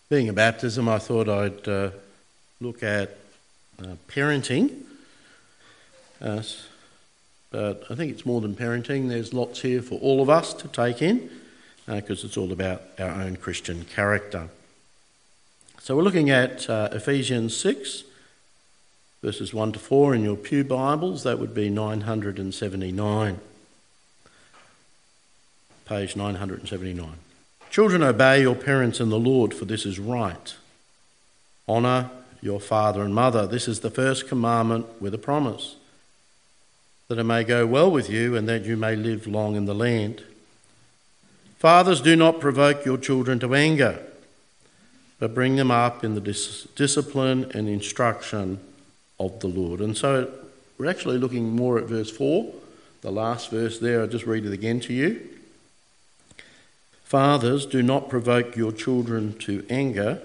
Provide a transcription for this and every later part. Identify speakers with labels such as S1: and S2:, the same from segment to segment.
S1: Being a baptism, I thought I'd look at parenting. But I think it's more than parenting. There's lots here for all of us to take in because it's all about our own Christian character. So we're looking at Ephesians 6, verses 1 to 4 in your Pew Bibles. That would be 979. Page 979. Children, obey your parents in the Lord, for this is right. Honour your father and mother. This is the first commandment with a promise, that it may go well with you and that you may live long in the land. Fathers, do not provoke your children to anger, but bring them up in the discipline and instruction of the Lord. And so we're actually looking more at verse 4, the last verse there. I'll just read it again to you. Fathers, do not provoke your children to anger,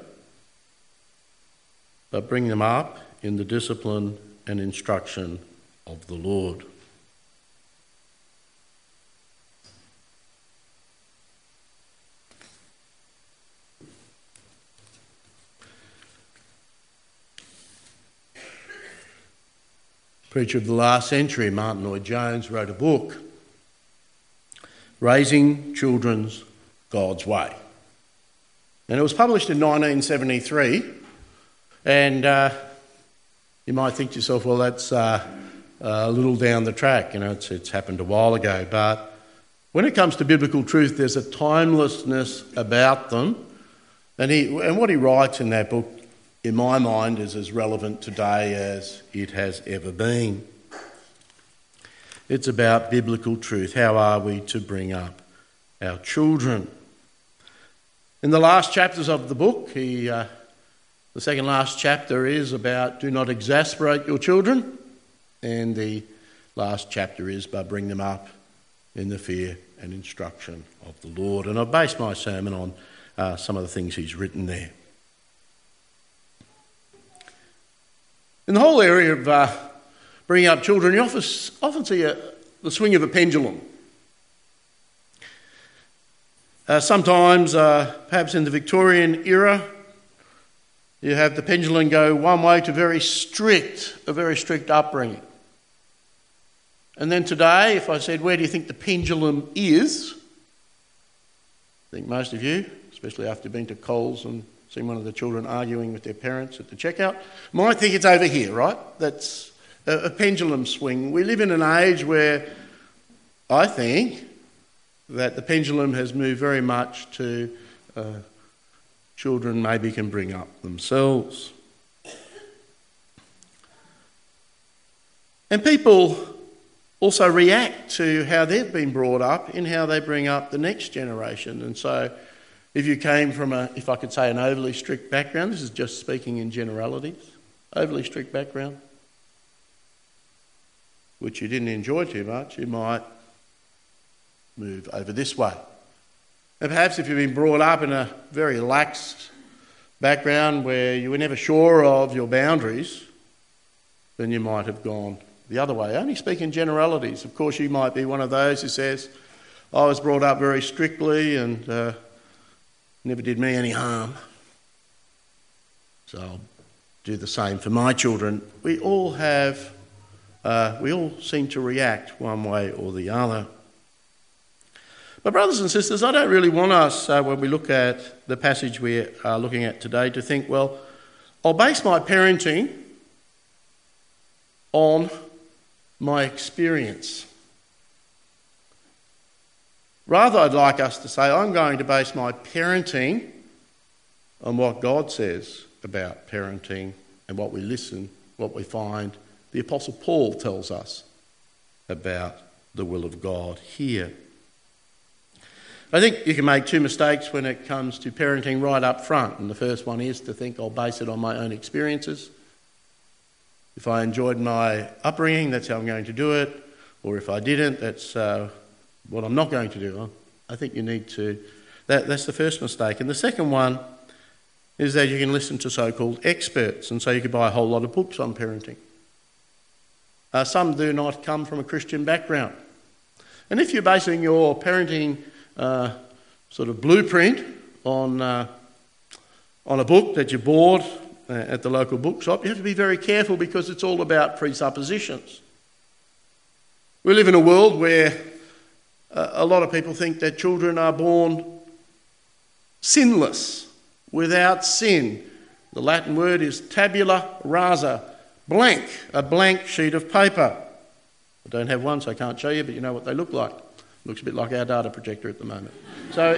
S1: but bring them up in the discipline and instruction of the Lord. Preacher of the last century, Martyn Lloyd-Jones, wrote a book, Raising Children's God's Way. And it was published in 1973. And you might think to yourself, well, that's a little down the track. You know, it's happened a while ago. But when it comes to biblical truth, there's a timelessness about them. And what he writes in that book, in my mind, is as relevant today as it has ever been. It's about biblical truth. How are we to bring up our children? In the last chapters of the book, the second last chapter is about do not exasperate your children, and the last chapter is but bring them up in the fear and instruction of the Lord. And I've based my sermon on some of the things he's written there. In the whole area of bringing up children, you often see the swing of a pendulum. Sometimes, perhaps in the Victorian era, you have the pendulum go one way to a very strict upbringing. And then today, if I said, where do you think the pendulum is? I think most of you, especially after you've been to Coles and seen one of the children arguing with their parents at the checkout, might think it's over here, right? That's a pendulum swing. We live in an age where I think that the pendulum has moved very much to children maybe can bring up themselves. And people also react to how they've been brought up in how they bring up the next generation. And so if you came from if I could say, an overly strict background, this is just speaking in generalities, overly strict background, which you didn't enjoy too much, you might move over this way. And perhaps if you've been brought up in a very lax background where you were never sure of your boundaries, then you might have gone the other way. I only speak in generalities. Of course, you might be one of those who says, I was brought up very strictly and never did me any harm, so I'll do the same for my children. We all seem to react one way or the other. But brothers and sisters, I don't really want us, when we look at the passage we are looking at today, to think, well, I'll base my parenting on my experience. Rather, I'd like us to say, I'm going to base my parenting on what God says about parenting and what we listen, what we find the Apostle Paul tells us about the will of God here. I think you can make two mistakes when it comes to parenting right up front. And the first one is to think I'll base it on my own experiences. If I enjoyed my upbringing, that's how I'm going to do it. Or if I didn't, that's what I'm not going to do. I think you need to... That's the first mistake. And the second one is that you can listen to so-called experts. And so you could buy a whole lot of books on parenting. Some do not come from a Christian background. And if you're basing your parenting sort of blueprint on on a book that you bought at the local bookshop, you have to be very careful because it's all about presuppositions. We live in a world where a lot of people think that children are born sinless, without sin. The Latin word is tabula rasa, blank, a blank sheet of paper. I don't have one, so I can't show you, but you know what they look like. Looks a bit like our data projector at the moment. So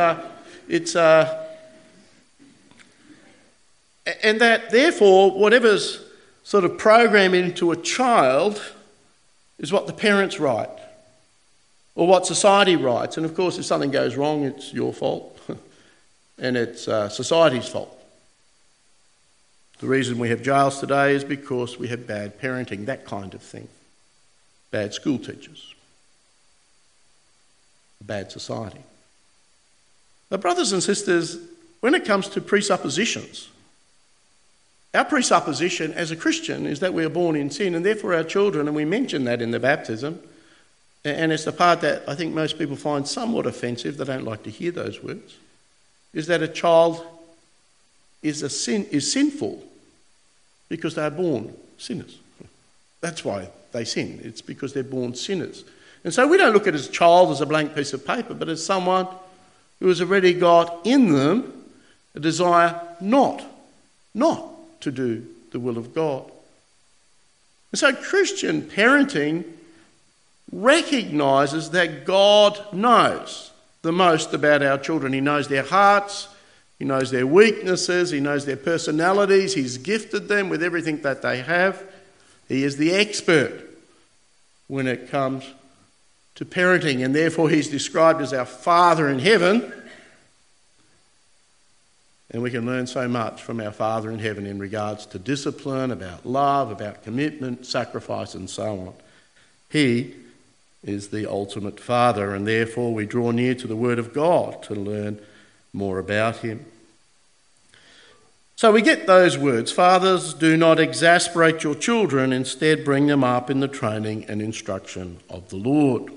S1: and that therefore whatever's sort of programmed into a child is what the parents write or what society writes. And of course, if something goes wrong, it's your fault and it's society's fault. The reason we have jails today is because we have bad parenting, that kind of thing. Bad school teachers. Bad society. But brothers and sisters, when it comes to presuppositions, our presupposition as a Christian is that we are born in sin and therefore our children, and we mention that in the baptism, and it's the part that I think most people find somewhat offensive, they don't like to hear those words, is that a child is sinful because they are born sinners. That's why they sin. It's because they're born sinners. And so we don't look at a child as a blank piece of paper, but as someone who has already got in them a desire not to do the will of God. And so Christian parenting recognises that God knows the most about our children. He knows their hearts, He knows their weaknesses, He knows their personalities, He's gifted them with everything that they have. He is the expert when it comes to parenting, and therefore He's described as our Father in heaven. And we can learn so much from our Father in heaven in regards to discipline, about love, about commitment, sacrifice, and so on. He is the ultimate Father, and therefore we draw near to the Word of God to learn more about Him. So we get those words: fathers, do not exasperate your children, instead bring them up in the training and instruction of the Lord.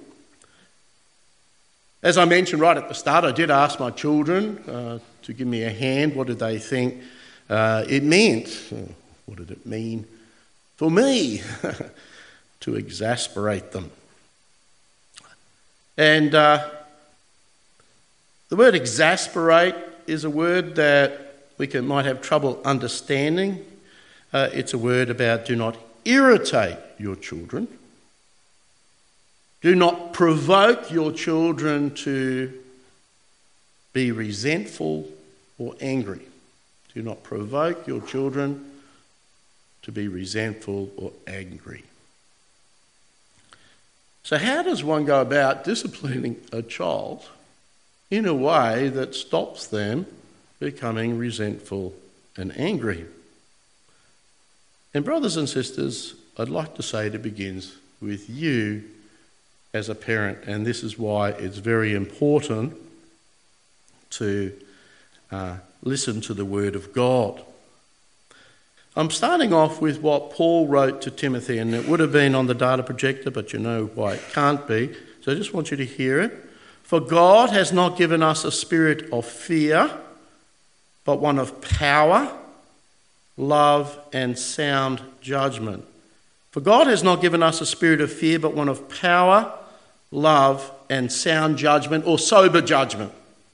S1: As I mentioned right at the start, I did ask my children to give me a hand. What did they think it meant? What did it mean for me to exasperate them? And the word exasperate is a word that we might have trouble understanding. It's a word about do not irritate your children. Do not provoke your children to be resentful or angry. Do not provoke your children to be resentful or angry. So how does one go about disciplining a child in a way that stops them becoming resentful and angry? And brothers and sisters, I'd like to say it begins with you as a parent, and this is why it's very important to listen to the Word of God. I'm starting off with what Paul wrote to Timothy, and it would have been on the data projector, but you know why it can't be, so I just want you to hear it. For God has not given us a spirit of fear, but one of power, love, and sound judgment. For God has not given us a spirit of fear, but one of power, love, and sound judgment, or sober judgment.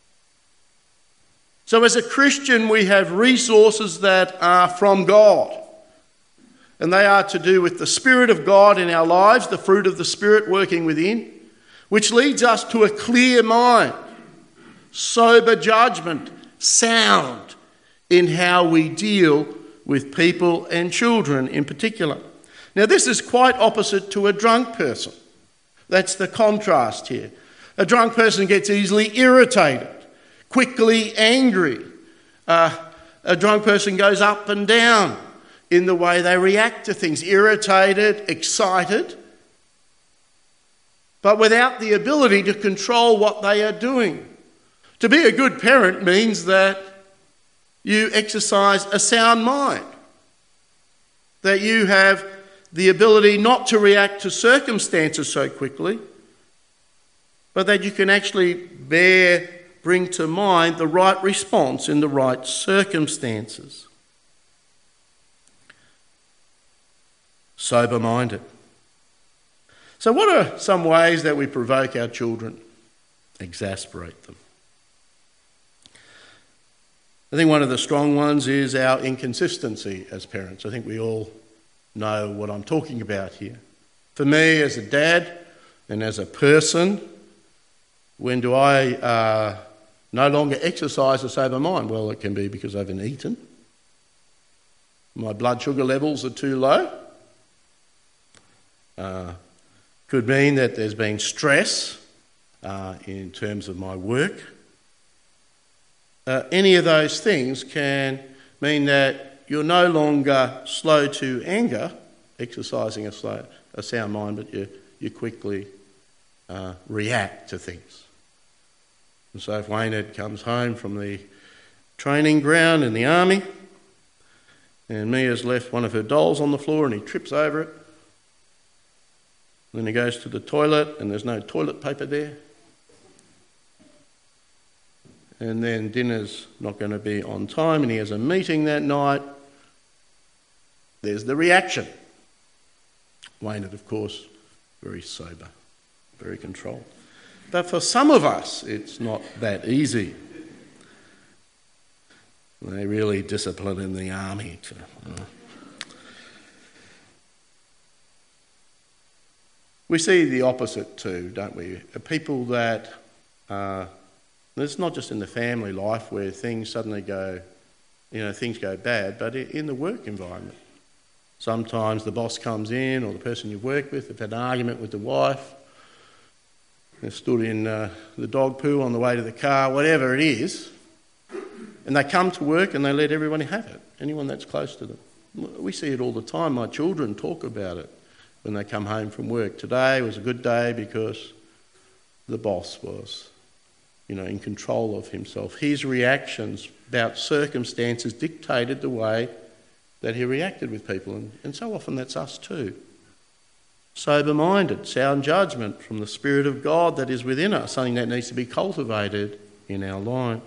S1: So as a Christian, we have resources that are from God. And they are to do with the Spirit of God in our lives, the fruit of the Spirit working within, which leads us to a clear mind, sober judgment, sound in how we deal with people and children in particular. Now, this is quite opposite to a drunk person. That's the contrast here. A drunk person gets easily irritated, quickly angry. A drunk person goes up and down in the way they react to things, irritated, excited, but without the ability to control what they are doing. To be a good parent means that you exercise a sound mind, that you have the ability not to react to circumstances so quickly, but that you can actually bear bring to mind the right response in the right circumstances. Sober-minded. So what are some ways that we provoke our children? Exasperate them. I think one of the strong ones is our inconsistency as parents. I think we all know what I'm talking about here. For me, as a dad and as a person, when do I no longer exercise a sober mind? Well, it can be because I haven't eaten. My blood sugar levels are too low. Could mean that there's been stress in terms of my work. Any of those things can mean that you're no longer slow to anger, exercising a sound mind, but you quickly react to things. And so if Waynard comes home from the training ground in the army and Mia's left one of her dolls on the floor and he trips over it, then he goes to the toilet and there's no toilet paper there, and then dinner's not going to be on time and he has a meeting that night, there's the reaction. Waynard, of course, very sober, very controlled. But for some of us, it's not that easy. They really discipline in the army. We see the opposite too, don't we? People that, it's not just in the family life where things suddenly go, things go bad, but in the work environment. Sometimes the boss comes in or the person you work with, they've had an argument with the wife, they've stood in the dog poo on the way to the car, whatever it is, and they come to work and they let everybody have it, anyone that's close to them. We see it all the time. My children talk about it when they come home from work. Today was a good day because the boss was, in control of himself. His reactions about circumstances dictated the way that he reacted with people, and so often that's us too. Sober-minded, sound judgment from the Spirit of God that is within us, something that needs to be cultivated in our lives.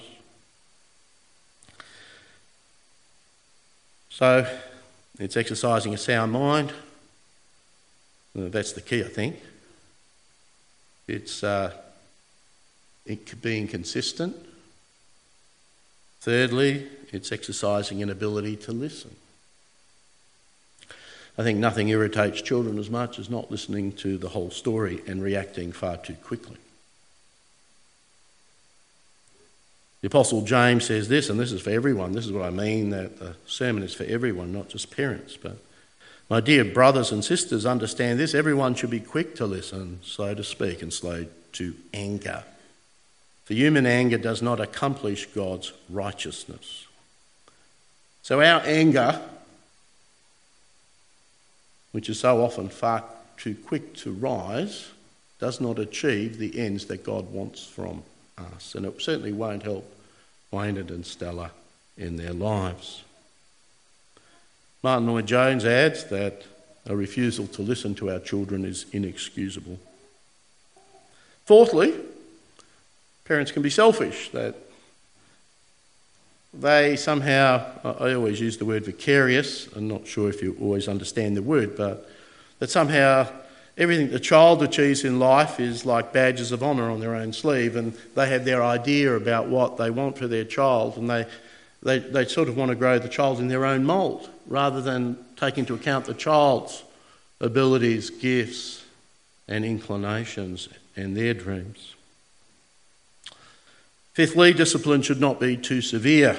S1: So, it's exercising a sound mind. That's the key, I think. It's being consistent. Thirdly, it's exercising an ability to listen. I think nothing irritates children as much as not listening to the whole story and reacting far too quickly. The Apostle James says this, and this is for everyone. This is what I mean, that the sermon is for everyone, not just parents. But my dear brothers and sisters, understand this. Everyone should be quick to listen, slow to speak, and slow to anger. For human anger does not accomplish God's righteousness. So our anger, which is so often far too quick to rise, does not achieve the ends that God wants from us. And it certainly won't help Waynard and Stella in their lives. Martin Lloyd-Jones adds that a refusal to listen to our children is inexcusable. Fourthly, parents can be selfish, that they somehow, I always use the word vicarious, I'm not sure if you always understand the word, but that somehow everything the child achieves in life is like badges of honour on their own sleeve, and they have their idea about what they want for their child, and they sort of want to grow the child in their own mould, rather than take into account the child's abilities, gifts and inclinations and their dreams. Fifthly, discipline should not be too severe.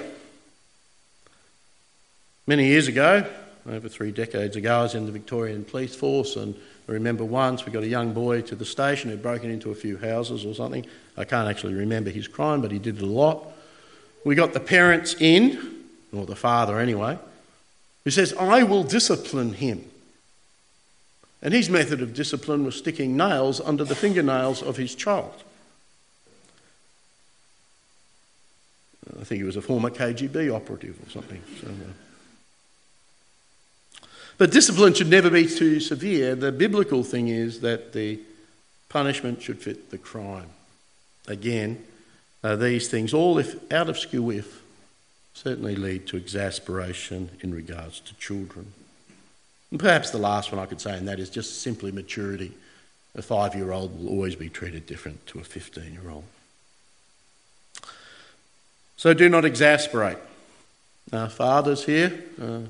S1: Many years ago, over 3 decades ago, I was in the Victorian Police Force, and I remember once we got a young boy to the station who'd broken into a few houses or something. I can't actually remember his crime, but he did it a lot. We got the parents in, or the father anyway, who says, "I will discipline him." And his method of discipline was sticking nails under the fingernails of his child. I think he was a former KGB operative or something. But discipline should never be too severe. The biblical thing is that the punishment should fit the crime. Again, these things, all if out of skew with, certainly lead to exasperation in regards to children. And perhaps the last one I could say, and that is just simply maturity. A 5-year-old will always be treated different to a 15-year-old. So do not exasperate. Fathers here,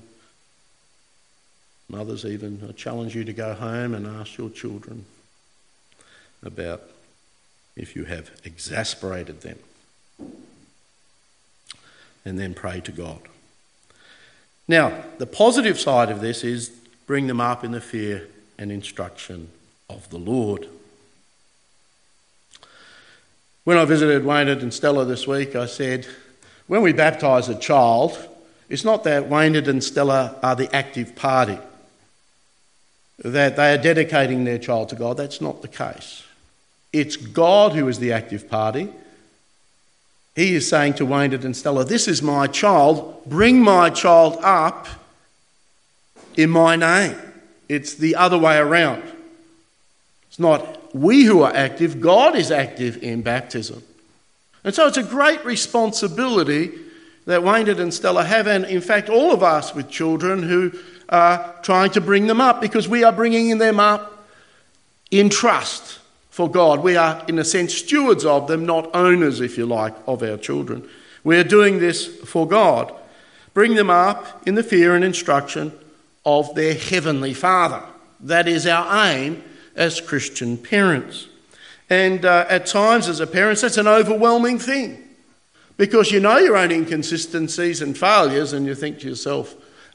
S1: mothers even, I challenge you to go home and ask your children about if you have exasperated them. And then pray to God. Now, the positive side of this is bring them up in the fear and instruction of the Lord. When I visited Waynard and Stella this week, I said, when we baptise a child, it's not that Waynard and Stella are the active party, that they are dedicating their child to God. That's not the case. It's God who is the active party. He is saying to Waynard and Stella, this is my child, bring my child up in my name. It's the other way around. It's not we who are active, God is active in baptism. And so it's a great responsibility that Waynard and Stella have, and in fact all of us with children who are trying to bring them up, because we are bringing them up in trust for God. We are, in a sense, stewards of them, not owners, if you like, of our children. We are doing this for God. Bring them up in the fear and instruction of their Heavenly Father. That is our aim as Christian parents. And at times as a parent, that's an overwhelming thing, because you know your own inconsistencies and failures, and you think to yourself,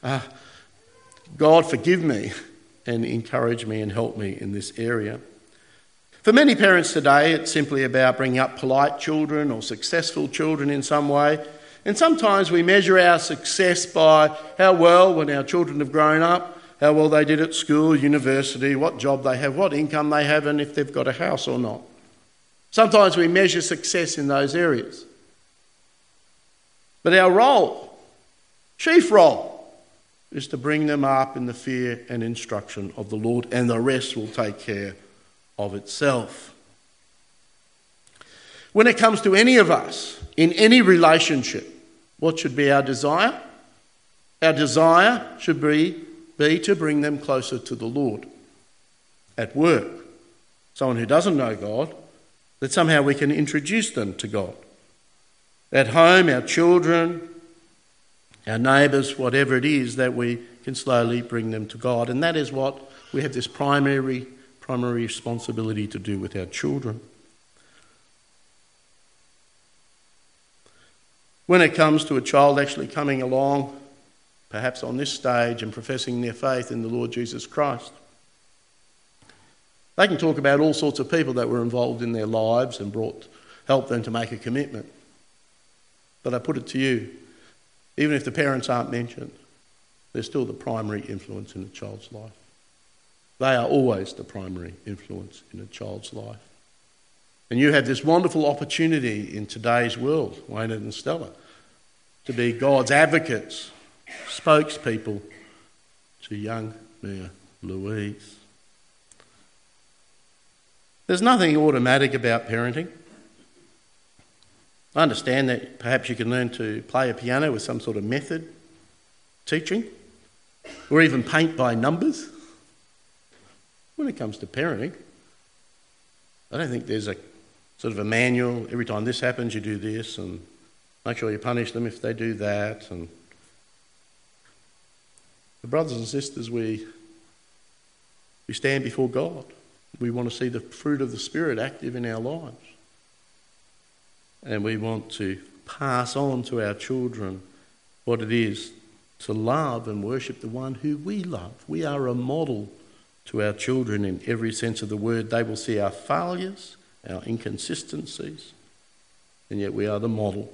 S1: God forgive me and encourage me and help me in this area. For many parents today, it's simply about bringing up polite children or successful children in some way. And sometimes we measure our success by how well, when our children have grown up, how well they did at school, university, what job they have, what income they have, and if they've got a house or not. Sometimes we measure success in those areas. But our role, chief role, is to bring them up in the fear and instruction of the Lord, and the rest will take care of itself. When it comes to any of us, in any relationship, what should be our desire? Our desire should be to bring them closer to the Lord. At work, someone who doesn't know God, that somehow we can introduce them to God. At home, our children, our neighbours, whatever it is, that we can slowly bring them to God. And that is what we have this primary responsibility to do with our children. When it comes to a child actually coming along, perhaps on this stage, and professing their faith in the Lord Jesus Christ, they can talk about all sorts of people that were involved in their lives and helped them to make a commitment. But I put it to you, even if the parents aren't mentioned, they're still the primary influence in a child's life. They are always the primary influence in a child's life. And you have this wonderful opportunity in today's world, Waynard and Stella, to be God's advocates, spokespeople to young Mia Louise. There's nothing automatic about parenting. I understand that perhaps you can learn to play a piano with some sort of method, teaching, or even paint by numbers. When it comes to parenting, I don't think there's a sort of a manual. Every time this happens, you do this, and make sure you punish them if they do that. And the brothers and sisters, we stand before God. We want to see the fruit of the Spirit active in our lives. And we want to pass on to our children what it is to love and worship the one who we love. We are a model to our children in every sense of the word. They will see our failures, our inconsistencies, and yet we are the model.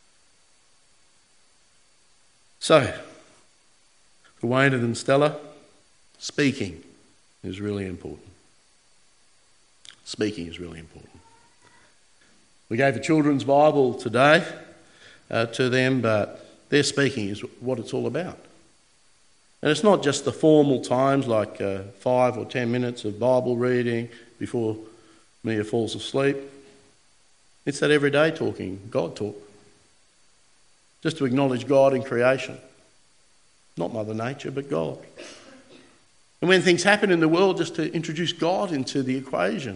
S1: So, for Waynard and Stella, speaking is really important. Speaking is really important. We gave a children's Bible today to them, but their speaking is what it's all about. And it's not just the formal times like 5 or 10 minutes of Bible reading before Mia falls asleep. It's that everyday talking, God talk. Just to acknowledge God in creation. Not Mother Nature, but God. And when things happen in the world, just to introduce God into the equation.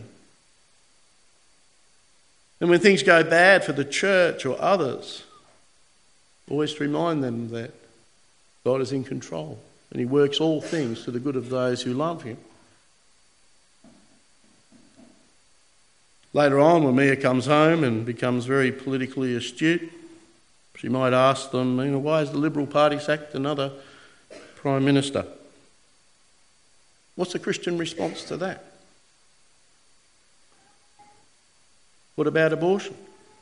S1: And when things go bad for the church or others, always to remind them that God is in control and he works all things to the good of those who love him. Later on, when Mia comes home and becomes very politically astute, she might ask them, why has the Liberal Party sacked another Prime Minister? What's the Christian response to that? What about abortion?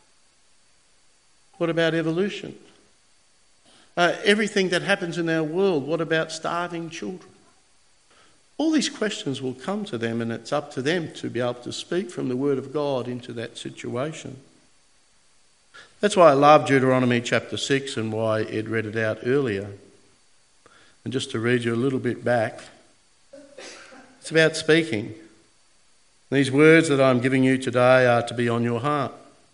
S1: What about evolution? Everything that happens in our world, what about starving children? All these questions will come to them, and it's up to them to be able to speak from the Word of God into that situation. That's why I love Deuteronomy chapter 6 and why Ed read it out earlier. And just to read you a little bit back, it's about speaking. These words that I'm giving you today are to be on your heart,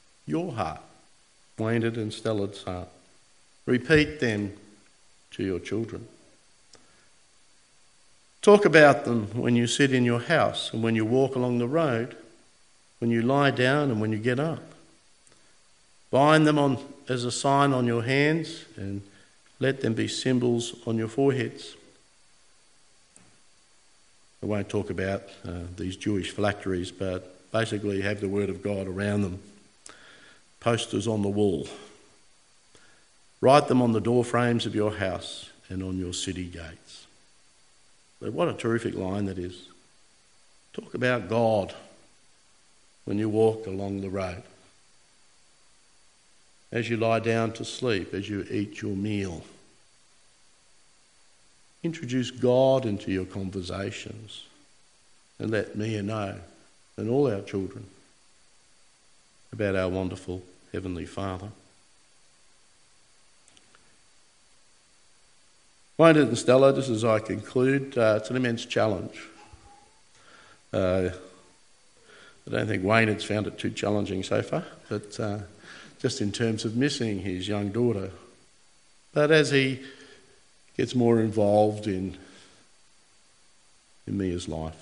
S1: Waynard and Stella's heart. Repeat them to your children. Talk about them when you sit in your house and when you walk along the road, when you lie down and when you get up. Bind them on as a sign on your hands and let them be symbols on your foreheads. I won't talk about these Jewish phylacteries, but basically have the word of God around them. Posters on the wall. Write them on the door frames of your house and on your city gates. But what a terrific line that is. Talk about God when you walk along the road. As you lie down to sleep, as you eat your meal. Introduce God into your conversations and let Mia know, and all our children, about our wonderful Heavenly Father. Waynard and Stella, just as I conclude, it's an immense challenge. I don't think Waynard's found it too challenging so far, but just in terms of missing his young daughter. But as he gets more involved in Mia's life,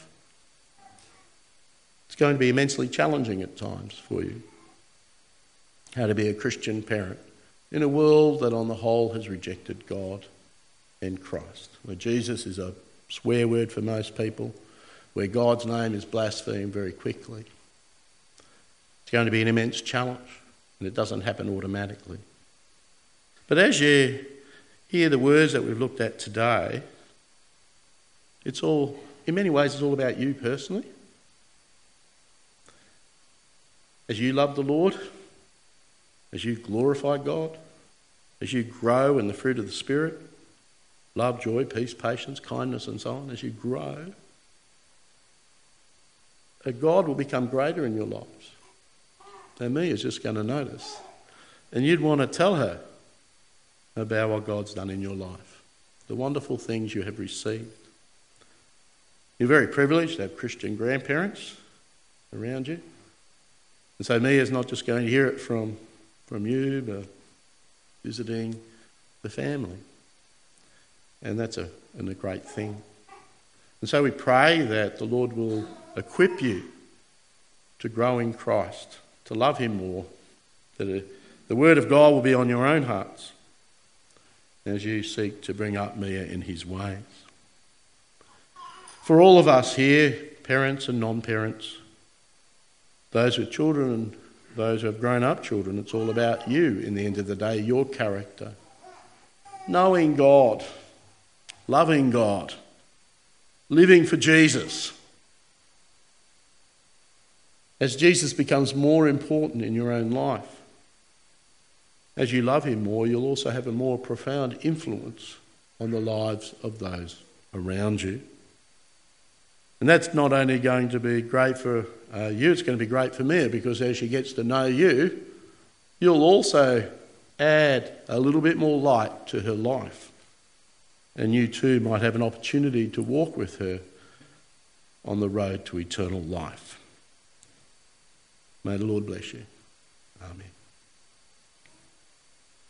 S1: it's going to be immensely challenging at times for you. How to be a Christian parent in a world that on the whole has rejected God and Christ, where Jesus is a swear word for most people, where God's name is blasphemed very quickly. It's going to be an immense challenge, and it doesn't happen automatically. But as you hear the words that we've looked at today, it's all, in many ways, it's all about you personally. As you love the Lord, as you glorify God, as you grow in the fruit of the Spirit, love, joy, peace, patience, kindness, and so on, as you grow, God will become greater in your lives. And me is just going to notice. And you'd want to tell her about what God's done in your life, the wonderful things you have received. You're very privileged to have Christian grandparents around you. And so Mia's not just going to hear it from you, but visiting the family. And that's a great thing. And so we pray that the Lord will equip you to grow in Christ, to love him more, that the word of God will be on your own hearts as you seek to bring up Mia in his ways. For all of us here, parents and non-parents, those with children and those who have grown up children, it's all about you in the end of the day, your character. Knowing God, loving God, living for Jesus. As Jesus becomes more important in your own life, as you love him more, you'll also have a more profound influence on the lives of those around you. And that's not only going to be great for you, it's going to be great for Mia, because as she gets to know you, you'll also add a little bit more light to her life. And you too might have an opportunity to walk with her on the road to eternal life. May the Lord bless you. Amen.